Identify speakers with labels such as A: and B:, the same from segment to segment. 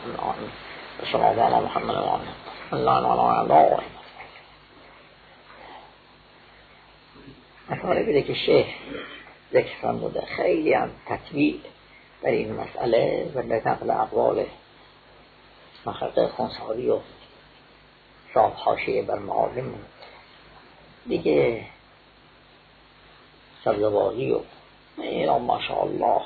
A: آمین. صلی الله علی محمد و آله الله. مطالبی بوده که شیخ ذکر فرموده، خیلی هم تطبیق در این مسئله و به نقل اقوال محقق خونساری و صاحب حاشیه بر معالم دیگه سبزواری و اینا ماشاءالله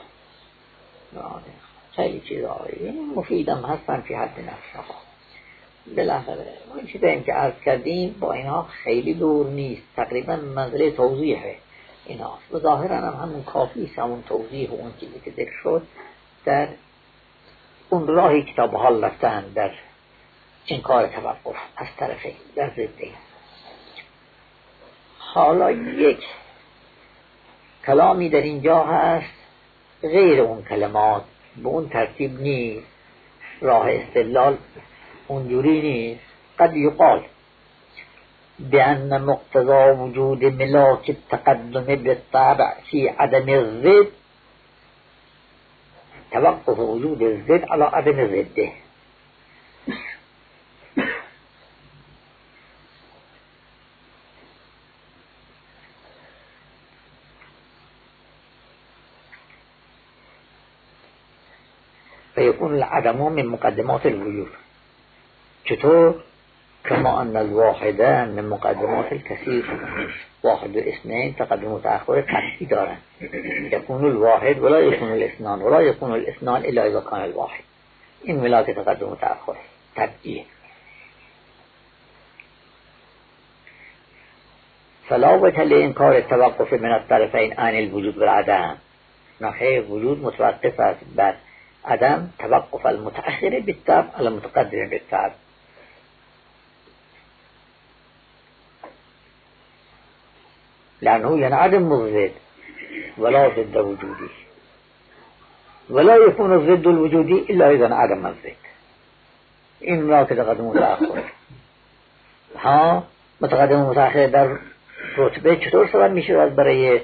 A: خیلی چیزایی مفیدم هستن فی حد نفسها. بالاخره این چیزایی که عرض کردیم با اینها خیلی دور نیست، تقریبا منزله توضیحه اینا و ظاهرا هم همون کافی است، همون توضیح و اون چیزی که ذکر شد در اون راهی کتاب حال رفتن در انکار توقف از طرفین در ضدین. حالا یک کلامی در اینجا هست غیر اون کلمات، به اون ترتیب نیست، راه استدلال اونجوری نیست. قد یقال بأن مقتضى وجود ملاك التقدم بالطبع في عدم الضد توقف وجود الضد على عدم ضده. فيكون العدم من مقدمات الوجود. چطور؟ كما أن الواحدان من مقدمات الكثير، واحد و اثنين تقدم و تأخر قطعی دارن، يكون الواحد ولا يكون الاثنان ولا يكون الاثنان إلا إذا كان الواحد. این ملاک تقدم و تأخر طبعیه. فلا وجه لإنكار التوقف من الطرفين عن الوجود والعدم. ناحیه وجود متوقف است بر عدم، توقف المتأخر بالطبع على المتقدم بالطبع. لأنه ينعدم الضد ولا ضد وجودي، ولا يكون الضد الوجودي إلا إذا انعدم الضد. این ملاک تقدم و تأخر. ها متقدم و متأخر در رتبه چطور سبب میشه برای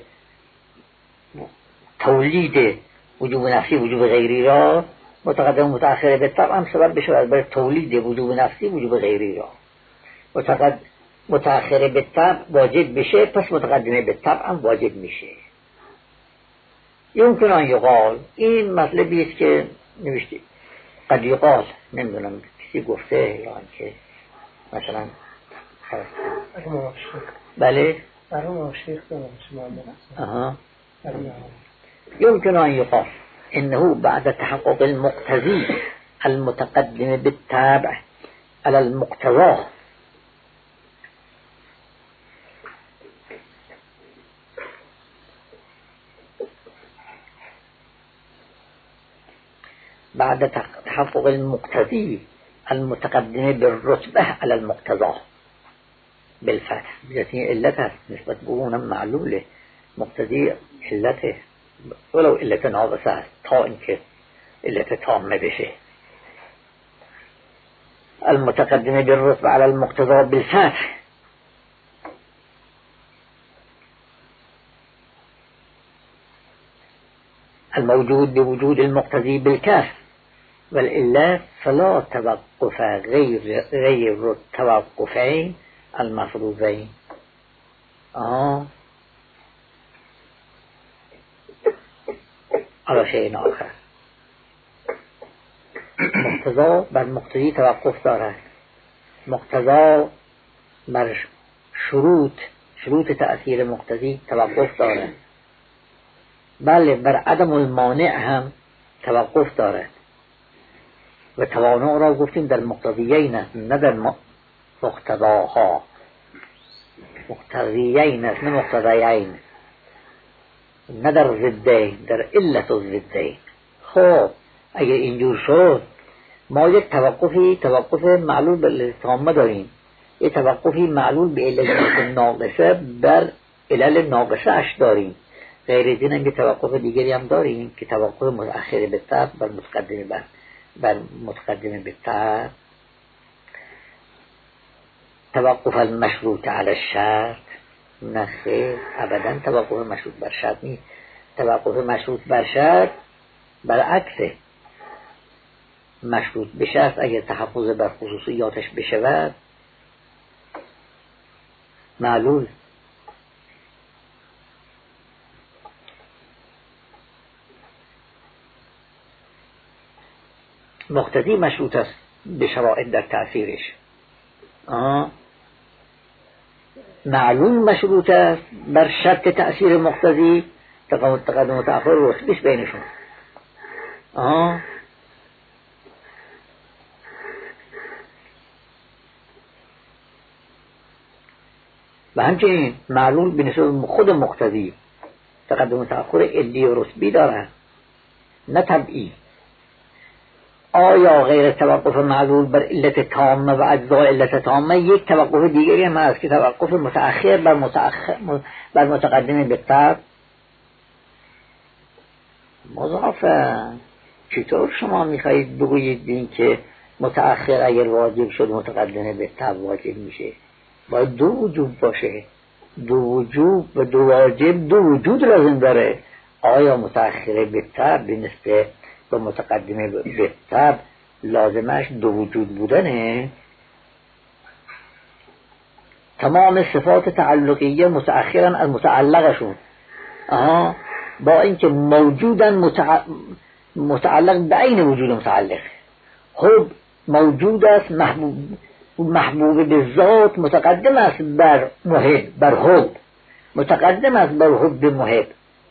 A: تولید وجوب نفسی وجوب غیری را؟ متقدم و متأخر به طبع هم سبب بشه برای تولید وجوب نفسی وجوب غیری را. متأخر به طبع واجب بشه، پس متقدمه به طبع هم واجب میشه. یمکن ان یقال، این مطلبی است که نوشتی قد یقال، نمیدونم کسی گفته یا اینکه مثلا بله يمكن أن يقال إنه بعد تحقق المقتضي المتقدم بالتابع على المقتضى بعد تحقق المقتضي المتقدم بالرتبة على المقتضى بالفتح، بجسين علته نسبة بقونا معلولة مقتضي علته ولو علت ناقصه است تا اینکه علت تامه بشه. المتقدم بالرتبة على المقتضى بالفتح الموجود بوجود المقتضي بالكسر والإلا فلا توقف غير التوقفين المفروضين. على شيء آخر. مقتضا بر مقتضی توقف دارد، مقتضا بر شروط تأثیر مقتضی توقف دارد، بله بر عدم المانع هم توقف دارد. و توانع را گفتیم در مقتضیین است نه در مقتضاها. مقتضیین است نه مقتضیین، نه در ضدین، در علت الضدین. خب اگر اینجور شد ما یک توقف معلول به علت تامه داریم، یک توقفی معلول به علت ناقصه بر علل ناقصه اش داریم، غیر از این هم یک توقف دیگری هم داریم که توقف متأخر به طبع بر متقدم به طبع. توقف المشروط علی الشرط، نه خیر ابدا توقف مشروط بر شرط نیست. توقف مشروط بر شرط برعکسه، مشروط بشه است اگر تحفظ بر خصوصیاتش بشود معلول. مقتضی مشروط است به شرایط در تأثیرش. معلول مشروط است بر شرط تأثیر مقتضی، تقدم و تأخر رتبهش بینشون. و همچنین معلول به نسبت خود مقتضی تقدم و تأخر علی و رتبی دارد، نه طبعی. آیا غیر توقف معلول بر علت تامه و اجزای علت تامه یک توقف دیگری هم هست که توقف متأخر بر متقدم بالطبع؟ مضافه. چطور شما میخواهید بگویید این که متأخر اگر واجب شد متقدم بالطبع واجب میشه؟ باید دو وجوب باشه. دو وجوب و دو واجب دو وجود لازم داره. آیا متأخر بالطبع به نسبت و متقدمه بالطبع لازمش دو وجود بودنه؟ تمام صفات تعلقیه متأخرا از متعلقشون با اینکه موجودن متعلق به عین وجود متعلق. خب موجود است، محبوب به ذات متقدم است بر محب، بر حب متقدم است بر حب محب.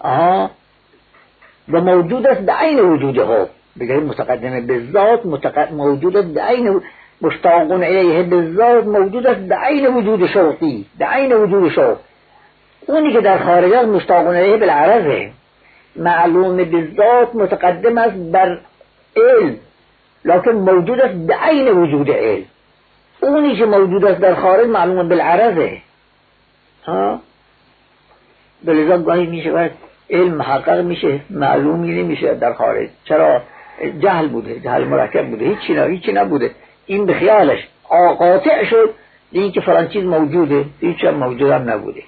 A: و موجود است به عین وجود حب، بگیم متقدمه به ذات موجود است به عین مشتاقون الیه به ذات موجود است به عین وجود شوقی، به عین وجود شوق. اونی که در خارج از مشتاقون الیه بالعرضه معلوم به ذات متقدم است بر علم، لکن موجود است به عین وجود علم. اونی که موجود است در خارج معلوم بالعرضه. بلذا گاهی میشه علم محقق میشه معلومی نمیشه در خارج. چرا؟ جهل بوده، جهل مرکب بوده، هیچی نبوده. این به خیالش قاطع شد این که فلان چیز موجوده، هیچ هم موجود هم نبوده.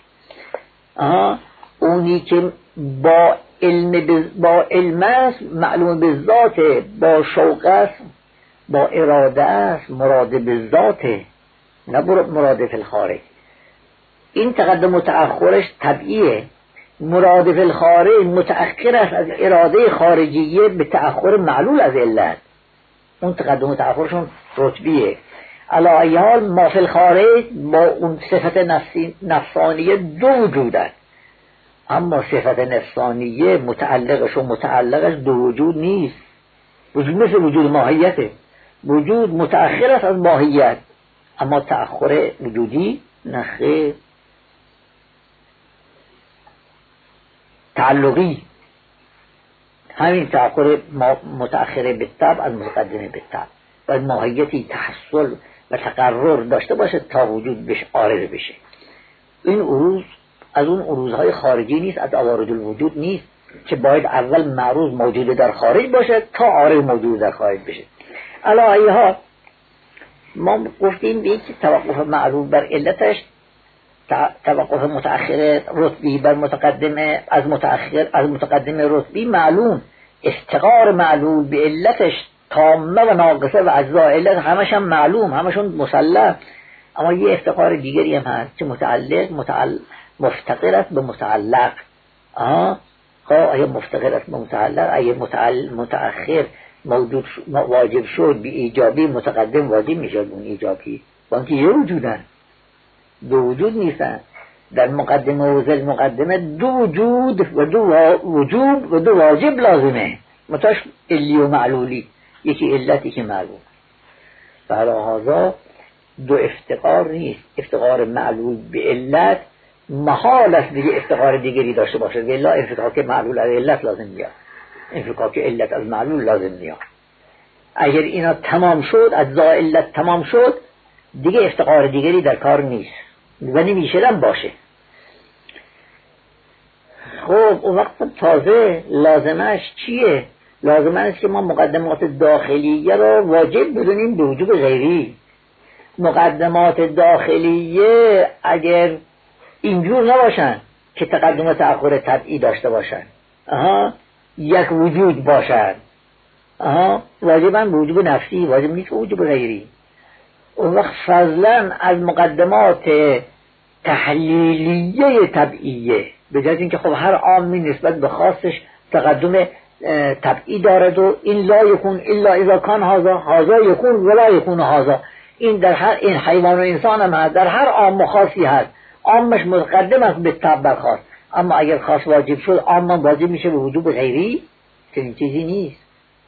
A: اونی که با علم است معلوم به ذات، با شوق است، با اراده است، مراد به ذاته، نه مراد فی الخارج. این تقدم و تأخرش طبیعیه. مراد فی الخارج متأخر است از اراده خارجیه به تأخر معلول از علت. اون تقدم و تأخرشون رتبیه. علی ای حال ما فی الخارج با اون صفت نفسانیه دو وجودن، اما صفت نفسانیه متعلقش و متعلقش دو وجود نیست. وجود مثل وجود ماهیته. وجود متأخر است از ماهیت، اما تأخر وجودی نخیر. تعلقی همین تأخر متأخر بالطبع از متقدم بالطبع و ماهیتی تحصل و تقرر داشته باشه تا وجود بهش عارض بشه. این عروض از اون عروضهای خارجی نیست، از عوارض الوجود نیست که باید اول معروض موجود در خارج باشه تا عارض موجود در خارج بشه. علی ای حال ما گفتیم به که توقف معروض بر علتش توقف متأخر رتبی بر متقدم از متقدم رتبی معلوم، استقرار معلول به علتش تامه و ناقصه و اجزاء علت همشون معلوم، همشون مسلم. اما یه افتقار دیگری هم هست که مفتقر است به متعلق. آیا مفتقر است به متعلق؟ اگه متأخر موجود واجب شد به ایجابی، متقدم واجب میشد اون ایجابی، با اینکه یه وجودن، دو وجود نیستن. در مقدمه و ذل مقدمه دو وجود و دو وجوب و دو واجب لازمه، متاش علی و معلولی، یکی علتی که معلوم. برای هذا دو افتقار نیست. افتقار معلول به علت محال است دیگه افتقار دیگری داشته باشه، الا انفکاک معلول از علت لازم میاد، انفکاک علت از معلول لازم میاد. اگر اینا تمام شد، اجزای علت تمام شد، دیگه افتقار دیگری در کار نیست و نمیشدم باشه. خب اون وقت تازه لازمش چیه؟ لازمه است که ما مقدمات داخلیه را واجب بدونیم به وجوب غیری. مقدمات داخلیه اگر اینجور نباشن که تقدم و تأخر طبعی داشته باشن، یک وجود باشن، واجبا به وجوب نفسی، واجب نیست به وجوب غیری. اون وقت فضلا از مقدمات تحلیلیه طبعیه، به جز اینکه خب هر عامی نسبت به خاصش تقدم طبعی دارد و این لا یکون الا اذا کان هذا یکون ولا یکون هذا، این در هر این حیوان و انسان هم هست، در هر عام و خاصی هست، عامش متقدم است به طبع بر خاص، اما اگر خاص واجب شد عام واجب میشه به وجوب غیری، چنین چیزی نیست.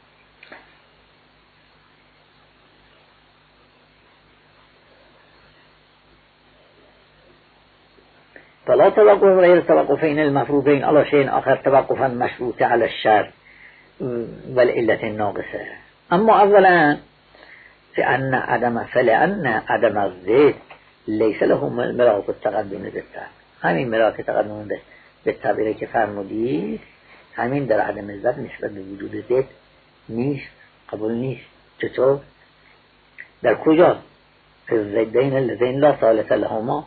A: فلا توقف غير توقفين المفروضين على شيء آخر توقفا مشروط على الشرط والعلة الناقصة. اما اولا فلأن عدم الزيد ليس له ملاك التقدم بالتابع. همین ملاک تقدم بالتابعی که فرمودید، همین در عدم الزد نسبت به وجود زید نیست، قبول نیست. چطور؟ در کجا؟ في الزدين اللذين لا ثالث لهما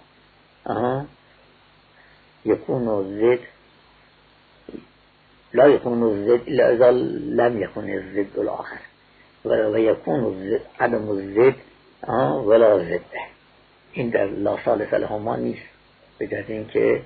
A: يكون الزد لا يكون الزد إلا إذا لم يكن الزد الآخر، ويكون عدم الزد ولا زد. این در لا ثالث لهما نیست، به جهت اینکه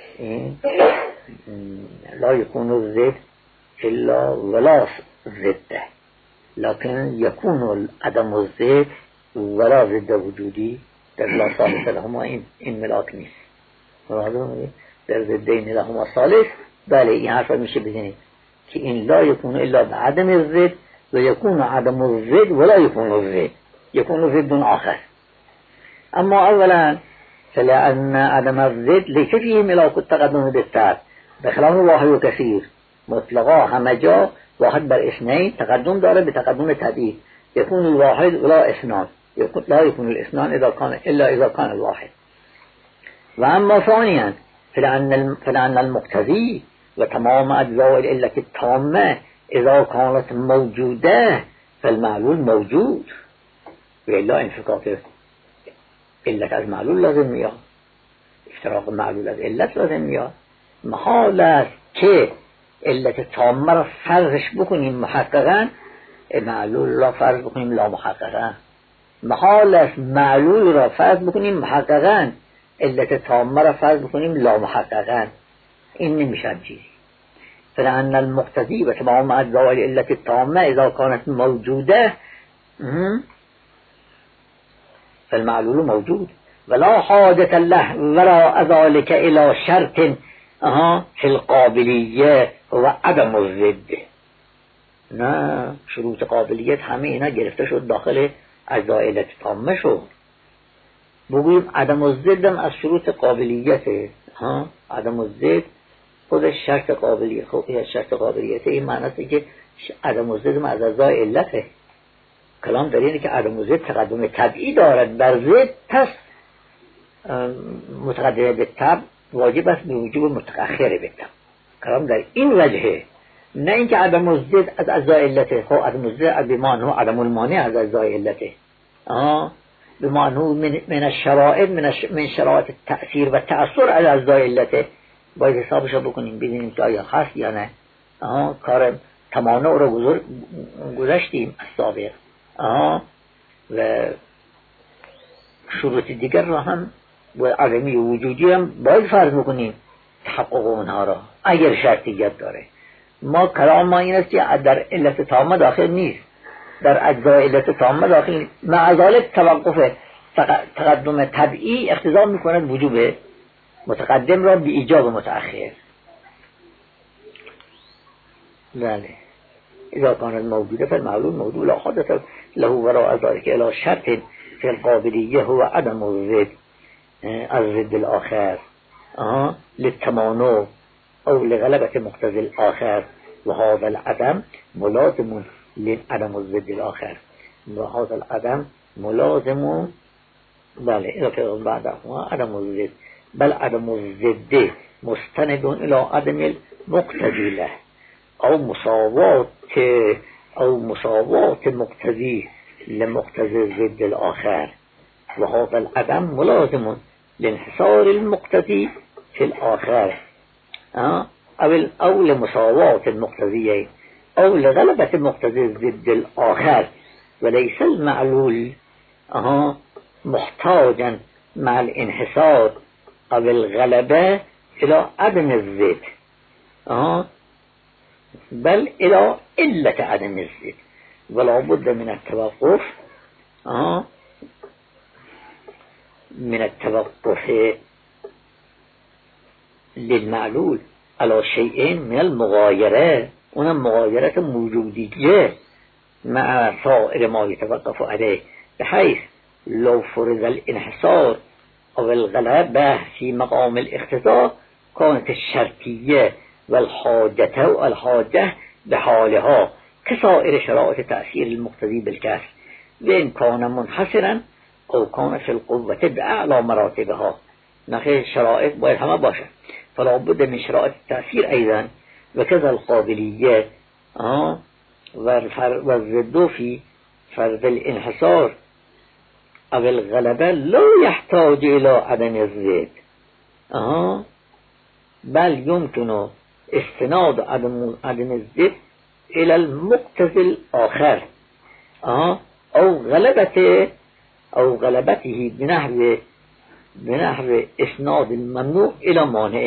A: لا يكون الزد إلا ولا زد، لكن يكون عدم الزد ولا زد وجودی در لا ثالث لهما این ملاک نیست. در ضدین لهما ثالث، بله این حرف میشه بزنید که این لا یکون الا بعدم الزد و یکون عدم الزد ولا یکون الزد، یکون زد آخر. اما اولا فلأن عدم الزد لیس فیه ملاک التقدم بالتابع بخلاف واحد و کثیر، مطلقا همه جا واحد بر اثنین تقدم داره به تقدم طبیعی، یکون الواحد ولا اثنان، لا یکون الاثنان الا اذا کان الواحد. و اما ثانیا فلأن المقتضی و تمام اجزاء العلة التامة اذا كانت موجوده فالمعلول موجود، و الا انفکاک علت از معلول لازم میاد، اشتراک معلول از علت لازم میاد. محال است که علت تامه را فرضش بکنیم محققا، معلول را فرض بکنیم لا محققا. محال است معلول را فرض بکنیم محققا، علت تامه را فرض بکنیم لا محققا. این نمیشه چیزی. فلأن المقتضی و تمام اجزاء العلة التامه اذا كانت موجوده فالمعلول موجود ولا حاجة له ولا ذلك الى شرط في القابلیه و عدم الضد. نه، شروط قابلیت همه اینا گرفته شد داخل اجزاء علت تامه شد. بگوییم عدم الضد هم از شروط قابلیته. عدم الضد خودش شرط قابلیت. خب شرط قابلیت این معنی است که عدم الضد هم از اجزاء علته. کلام در اینه که عدم الضد تقدم طبعی دارد بر ضد، پس متقدم به طبع واجب است به وجوب متأخر به طبع. کلام در این وجهه، نه اینکه عدم الضد از اجزاء علته. خب عدم الضد بمعنی عدم المانع از اجزاء علته، بمعنی من الشرائط من شرائط التأثیر و تأثیر از اجزاء علته. باید حسابش رو بکنیم ببینیم که آیا هست یا نه. کار تمانع رو گذاشتیم از سابق، و شروط دیگر رو هم و عدمی وجودی هم باید فرض بکنیم تحقق اونها را اگر شرطیت داره. ما کلام ما این است که در علت تامه داخل نیست، در اجزای علت تامه داخل، مع ذلك توقف تقدم طبعی اقتضا میکند وجوب متقدم را به ایجاب متأخر. بله اذا كانت موجوده فالمعلول موجود لا حاجة له وراء ذلك الى شرط في القابلیه هو عدم الضد الضد الاخر للتمانع او لغلبة مقتضى الاخر، وهذا العدم ملازم لعدم الضد الاخر، وهذا العدم ملازم بله اذا كان بعده عدم الضد، بل عدم الضد مستند الى عدم المقتضی له او مساوات مقتضی لمقتضى الضد الاخر، وهذا العدم ملازم لانحصار المقتضی في الاخر او لمساوات المقتضیین او لغلبة مقتضی ضد الاخر وليس المعلول محتاجا مع الانحصار او الغلبة الى عدم الضد بل الى علة عدم الضد ولا بد من التوقف للمعلول على شيء من المغايرة، اونم مغایرت موجودیه مع سائر ما يتوقف عليه، بحيث لو فرض الانحصار او الغلبة في مقام الاقتضاء كانت الشرطية والحاجة بحالها كسائر شرائط تأثير المقتضي بالكسر، وإن كان منحصرا او كان في القوة بأعلى مراتبها. نخير شرائط باید همه باشه، فلا بد من شرائط التأثير أيضا، وكذا القابليات والضد في فرض الانحصار او الغلبة لا يحتاج الى عدم الضد بل يمكن استناد عدم الضد الى المقتضي الاخر او غلبته بنحو اسناد الممنوع الى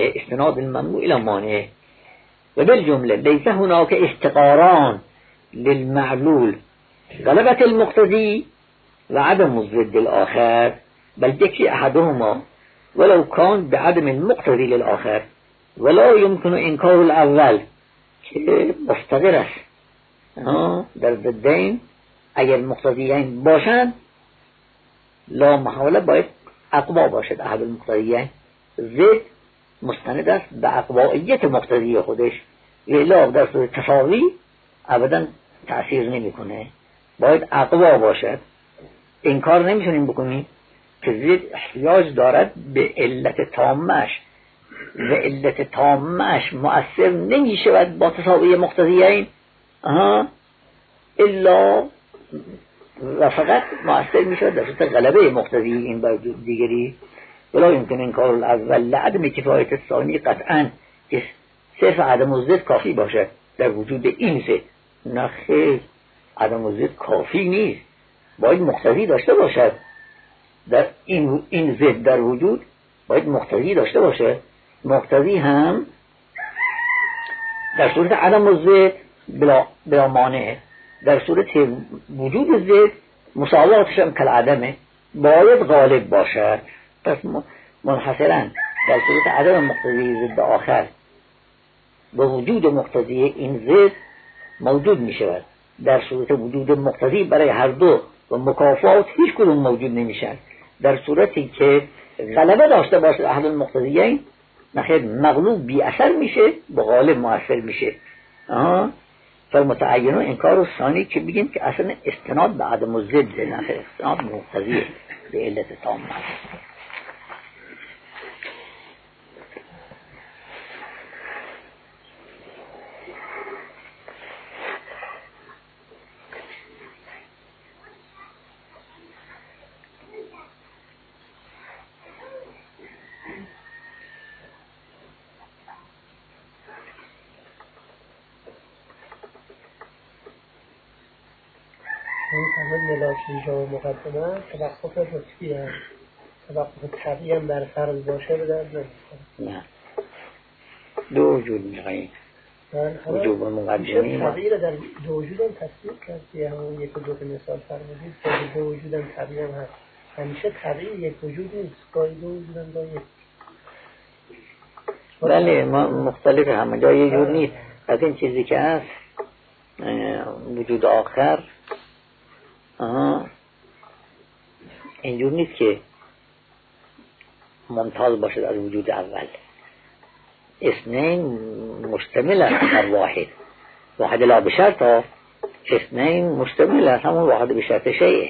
A: مانع، وبالجملة ليس هناك استقاران للمعلول غلبة المقتضي وعدم الضد الآخر، بل يكفي أحدهما ولو كان بعدم المقتضي للآخر، ولا يمكن إنكار الأول که مفتقر است در ضدین اگر مقتضیین باشند لا محاله باید اقوا باشد. احد المقتضیین ضد مستند است به اقواییت مقتضی خودش، الا در صورت تساوی ابدا تأثیر نمیکنه، باید اقوا باشد. این کار نمیتونیم بکنیم که ضد احتیاج دارد به علت تامش و علت تامش مؤثر نمیشود با تساوی مقتضیین الا و فقط مؤثر میشود در صورت غلبه مقتضی این بر دیگری. ولا يمكن انکار الاول لعدم کفایت الثانی قطعا که صرف عدم الضد کافی باشه در وجود این ضد. نه خیر، عدم الضد کافی نیست، باید مقتضی داشته باشد. در این ضد در وجود باید مقتضی داشته باشه. مقتضی هم در صورت عدم الضد بلا مانع، در صورت وجود ضد مساواتش هم کالعدمه، باید غالب باشد. پس منحصرا در صورت عدم مقتضی ضد آخر با وجود مقتضی این ضد موجود می شود. در صورت وجود مقتضی برای هر دو و مکافات هیچ کدوم موجود نمی شود. در صورتی که غلبه داشته باشد احد المقتضیین نخیر مغلوب بی اثر میشه، با غالب مؤثر میشه. فالمتعین انکار الثانی که بگیم که اصلا استناد به عدم الضد نخیر، استناد مقتضی به علت تامه.
B: اینجا مقدمه توقف رتبی هم توقف طبعی هم بر فرض باشه به درد نمیخوره.
A: نه، دو وجود میخواییم وجود مقدمی
B: طبعی رو در دو وجود هم تصدیق کرد که همون یک و دو که مثال فرمودید که دو وجود هم طبعی هم هست. همیشه طبعی یک وجود نیست، گاهی دو وجود هم گاهی یک.
A: بله، ما مختلف همه جا یه جور نیست. از این چیزی که هست وجود آخر اینجور نیست که ممتاز باشد از وجود اول. اثنین مشتمل است بر واحد لا بشرط، اثنین مشتمل است همون واحد بشرط شیء.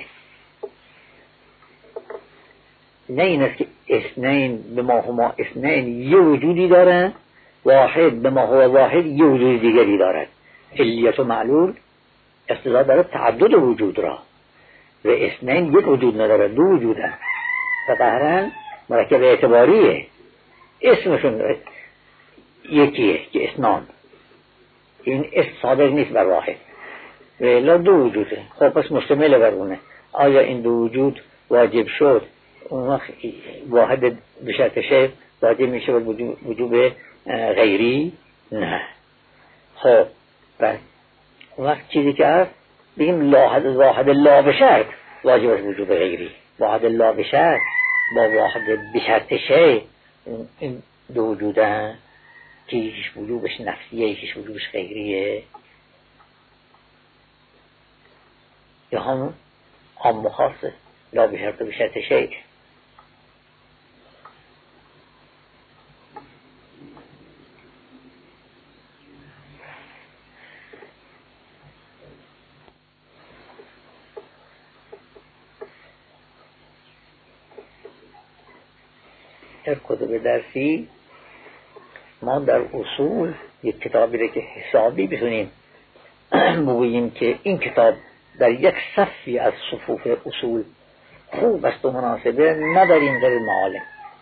A: نه این است که اثنین به ما هما اثنین یه وجودی دارن، واحد به ما هو واحد یه وجود دیگری دارد. علیت و معلول اقتضا دارد تعدد وجود را، و اثنین یک وجود نداره، دو وجودن و قهرن مرکب اعتباریه، اسمشون یکیه که اثنان. این اسم صادق نیست بر واحد، ولی دو وجوده. خب پس مشتمل بر اونه. آیا این دو وجود واجب شد، اون وقت واحد به شرط شیء واجب میشه و وجوب غیری نه. خب بس اون وقت چیزی که هست بگیم واحد لا به شرط واجب است وجوب غیری. واحد لا به شرط با واحد به شرط شیء، این دو وجودن که یکیش وجوبش نفسیه یکیش وجوبش غیریه، یا هم عام و خاصه. لا به شرط و به شرط شیء. در کتب درسی ما در اصول یک کتابی را که حسابی بتونیم بگوییم که این کتاب در یک صفی از صفوف اصول خوب است و مناسبه، نداریم در معالم.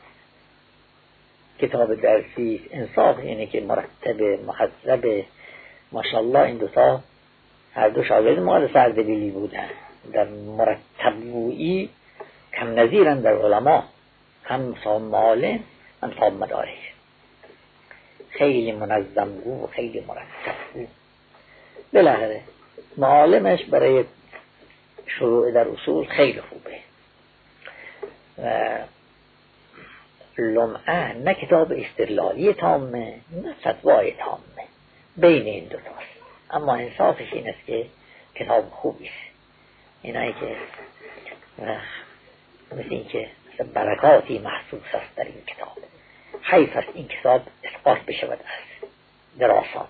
A: کتاب درسی انصاف اینه که مرتب محذب، ماشاءالله این دوتا هر دو شاگرد مال سردبیلی بودن، در مرتب گویی کم نظیرن در علما، هم صاحب معالم هم صاحب مدارک، خیلی منظم گو و خیلی مرتب گو. بالاخره معالمش برای شروع در اصول خیلی خوبه. و لمعه نه کتاب استدلالی تامه نه فتوای تامه، بین این دو تاست، اما انصافش این است که کتاب خوبی است. اینایی که مثل این که برکاتی محسوس است در این کتاب، حیف است این کتاب اسقاط بشود از دراسات.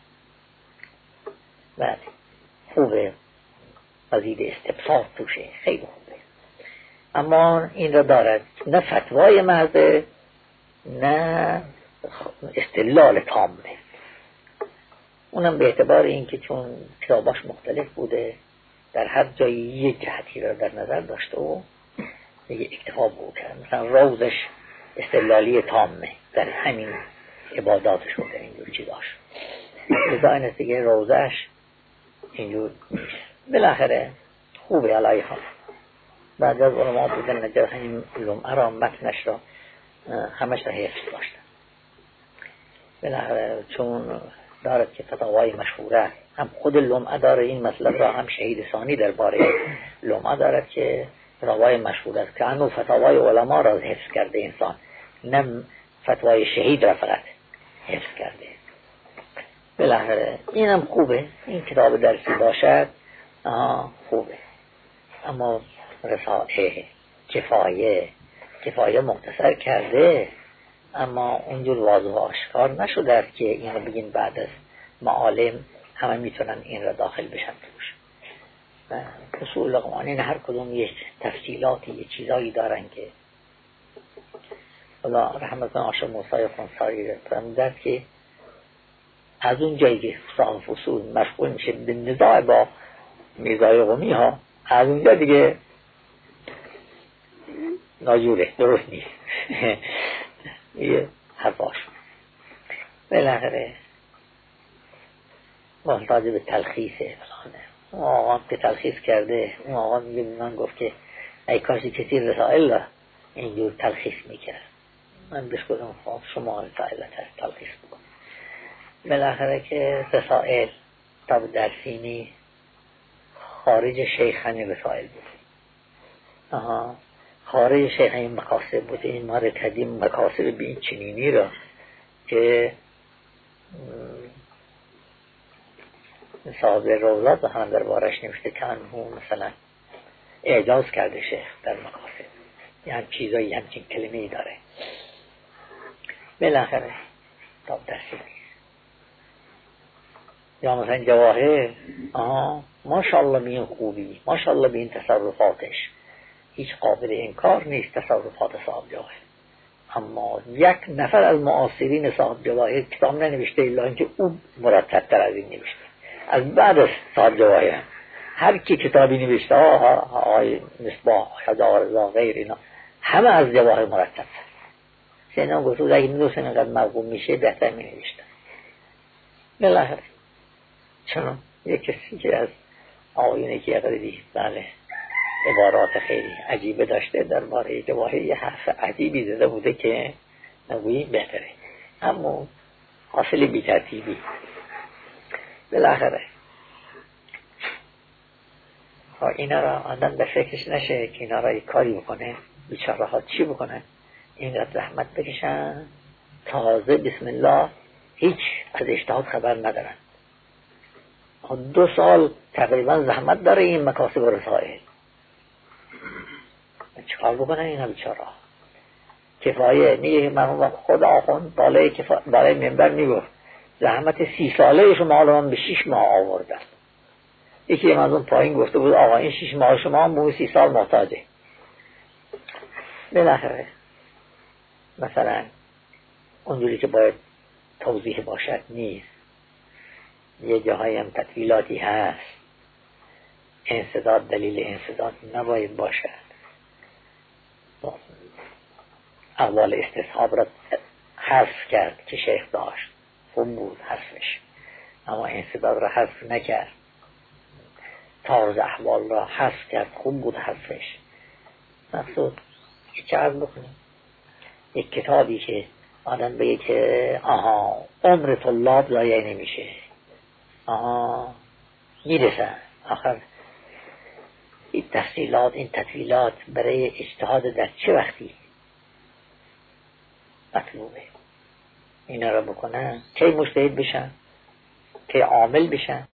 A: بله خوبه، مزید استبساط توشه، خیلی خوبه، اما این را دارد نه فتوای محض نه استدلال تامه. اونم به اعتبار این که چون کتاباش مختلف بوده، در هر جایی یک جهتی را در نظر داشته و دیگه اکتفا بود کرد. مثلا روزش استدلالی تامه در همین عباداتش و در اینجور چیزاش، لذا این است دیگه روزش اینجور میشه. بالاخره خوبه علایه ها. بعد از علما بودن نجر همین لمعه را متنش را همش را حفظ داشتن. بالاخره چون دارد که فتاوای مشهوره، هم خود لمعه داره این مطلب را، هم شهید ثانی درباره لمعه دارد که فتاوای مشهور است که انو فتاوای علما را حفظ کرده انسان، نه فتوای شهید را فقط حفظ کرده. بالاخره اینم خوبه، این کتاب درسی باشد خوبه. اما رساله کفایه مختصر کرده، اما اونجور واضح و آشکار نشده که این رو بگین بعد از معالم همه میتونن این را داخل بشن توش. اصول قوانین هر کدوم یک تفصیلاتی یک چیزایی دارن که خدا رحمت آشا موسی خونساری فرمودند که از اون جایی که صاحب اصول مشغول میشه به نزاع با میزای قومی ها، از اونجا دیگه ناجوره، درست نیست. یه حرفاش بالاخره محتاج به تلخیصه فلانه. اون آقا که تلخیص کرده، اون آقا میگه من گفت که ای کاشی کسی رسائل را اینجور تلخیص میکرد. من بهش گفتم خب شما رسائل تلخیص بکن. بالاخره که رسائل طب درسینی خارج شیخانی رسائل بود. خارج شیخانی مقاصد بود. این ما کدیم مقاصد به این چنینی را که صاحب روضات و هم در بارش نوشته که انهو مثلا اعجاز کرده شیخ در مقاصد، یعنی چیزایی همچین کلمه‌ای داره. بالاخره طب درسینی یا مثلا جواهر ماشاءالله به این خوبی، ماشاءالله به این تصرفاتش هیچ قابل انکار نیست تصرفات صاحب جواهر. اما یک نفر از معاصرین صاحب جواهر کتاب ننوشته الا اینکه او مرتب‌تر از این نوشته. از بعد از صاحب جواهر هر کی کتابی نوشته آقای مصباح، هزار رضا، غیر اینا همه از جواهر مرتب. سینا گفتود اگه میدوستن اینقدر مرغوب میشه بهتر می نوشتن. بالاخره چون یک کسی که از آقایون که یقدی بله عبارات خیلی عجیبه داشته درباره جواهر، یه حرف عجیبی زده بوده که نگوییم بهتره، اما حاصل بی ترتیبی. بالاخره اینا را آدم به فکرش نشه که اینا را یک کاری بکنه، بیچاره ها چی بکنن؟ اینقدر زحمت بکشن، تازه بسم الله هیچ از اجتهاد خبر ندارن. 2 سال تقریبا زحمت داره این مکاسب رسائل، چیکار بکنن اینا بیچاره؟ کفایه نیه. من خود آخوند بالای منبر میگفت زحمت 30 ساله شما رو به 6 ماه آوردن. یکی من اون پایین گفته بود آقا این 6 ماه شما هم به 30 سال محتاجه. بالاخره مثلا اونجوری که باید توضیح باشد نیست، یه جاهایی هم تطویلاتی هست، انسداد دلیل انسداد نباید باشد. اول استصحاب را حذف کرد که شیخ داشت، خوب بود حذفش، اما انسداد را حذف نکرد. تعارض احوال را حذف کرد، خوب بود حذفش. مقصود چه عرض بکنیم؟ یک کتابی که آدم بگه که عمر طلاب ضایع نمیشه، میرسن آخر این تفصیلات، این تطویلات برای اجتهاد در چه وقتی مطلوبه؟ اینا را بکنن که مجتهد بشن، که عامل بشن.